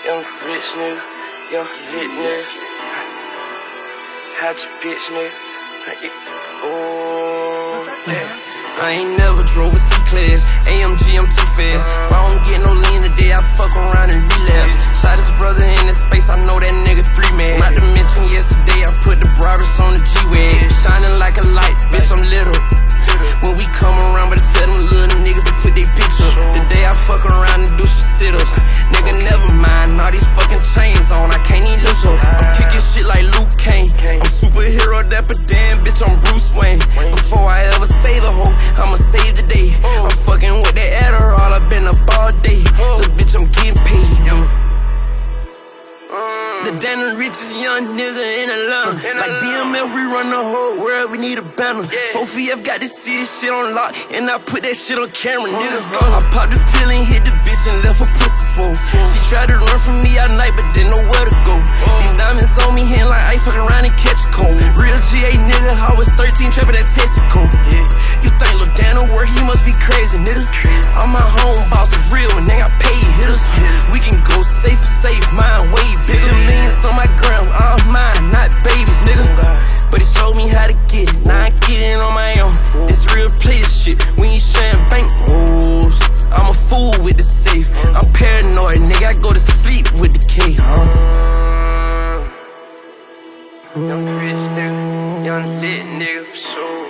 young rich nigga, young lit nigga. Had your bitch nigga. Oh, yeah. I ain't never drove a C-Class, AMG, I'm too fast. If I don't get no lean today, I fuck around and relapse. Shot his brother in his face, I know that nigga 3 man. Not to mention yesterday, I put the Brabus on the G-Wag. Shining like a light, bitch, I'm little. When we come around, better tell them little niggas to put their bitch up. The day I fuck around and do some sit-ups. Nigga, never mind, all these fucking chains on, I can't even lose up. I'm kicking shit like Luke Kane. I'm superhero, that but damn, bitch, I'm Bruce Wayne. Before I ever save a hoe, I'ma save the day. I'm fucking with that Adderall, I've been up all day. Look, bitch, I'm getting paid. The damn richest young nigga in Atlanta. Like BMF, we run the whole world, we need a banner. 4PF got to see this shit on lock, and I put that shit on camera, nigga. I popped the pill and hit the bitch and left her pussy swole. She tried to run from me all night, but didn't know where to go. These diamonds on me, hand like ice, fuck around and catch a cold. Real GA nigga, I was 13, trapping that Texaco. You think Lil Dan will work, he must be crazy, nigga. All my home boss is real, and they got paid hitters. We can go safe, mine way bigger. Millions on my gram, all mine, not babies, nigga. But he showed me how to get it, now I get it on my own. This real player shit, we ain't sharing bank rolls. I'm a fool with the safe, I'm paranoid, nigga, I go to sleep with the K, Young rich nigga, young lit nigga for sure.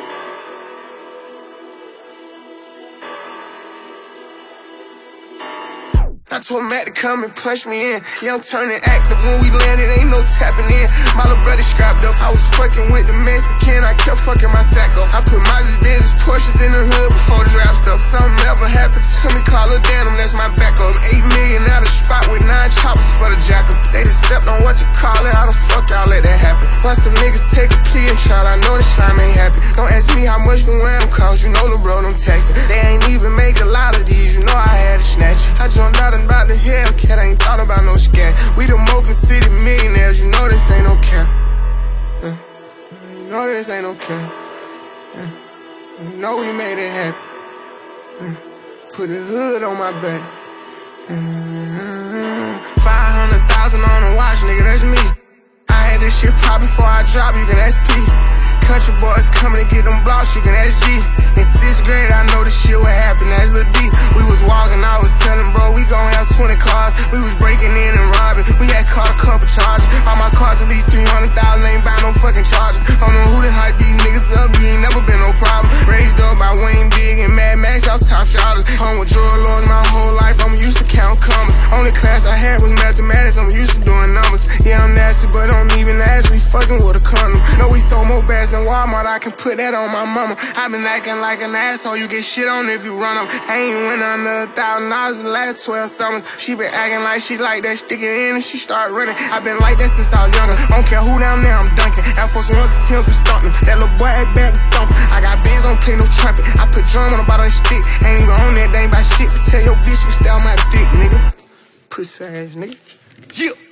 I told Matt to come and punch me in. Yeah, I'm turning active when we landed, ain't no tapping in. My little brother scrapped up, I was fucking with the Mexican, I kept fucking my sack up. I put Mazda's, Benz's, Porsches in the hood before the draft stuff. Something ever happened to me, call her Danum, that's my backup. 8 million out of spot with 9 choppers for the jackals. They just stepped on what you call it, how the fuck y'all let that happen? Why some niggas take a plea and shot, I know the slime ain't happy. Don't ask me how much the wham cost, you know the bro them taxing. They ain't even make a lot of these, you know I had to snatch it. I jumped out and about the Hellcat, I ain't thought about no scat. We the Mocha City millionaires, you know this ain't no cap. You know this ain't no cap. You know we made it happen. Put the hood on my back. 500,000 on the watch, nigga, that's me. I had this shit pop before I drop, you can ask P. Country boys coming to get them blocks, you can ask G. In 6th grade, I know this shit would happen, that's Lil D. We was walking, I was telling bro, we gon' have 20 cars. We was breaking in and robbing, we had caught a couple charges. All my cars at least 300,000, ain't buy no fucking charger. I don't know who to hype these niggas up, you ain't never been no problem. Raised up by Wayne Big and Mad Max, out top shotters. Home with drug lords my whole life, I'm used to count commas. Only class I had was mathematics, I'm used to doing numbers. Yeah, I'm nasty, but don't even ask me, fucking with a condom. No, we sold more bags than Walmart, I can put that on my mama. I been acting like an asshole, you get shit on if you run up. I ain't win under $1,000 the last 12 summers. She been acting like she like that, stick it in and she start running. I been like that since I was younger, don't care who down there, I'm dunking. Air Force Ones and Tims, we stomping. That little boy had back, we thumping. I got bands, don't play no trumpet. I put drum on the bottom of the stick, ain't even on that, they ain't by shit. But tell your bitch you stay on my dick, nigga. Pussy ass nigga. Yeah.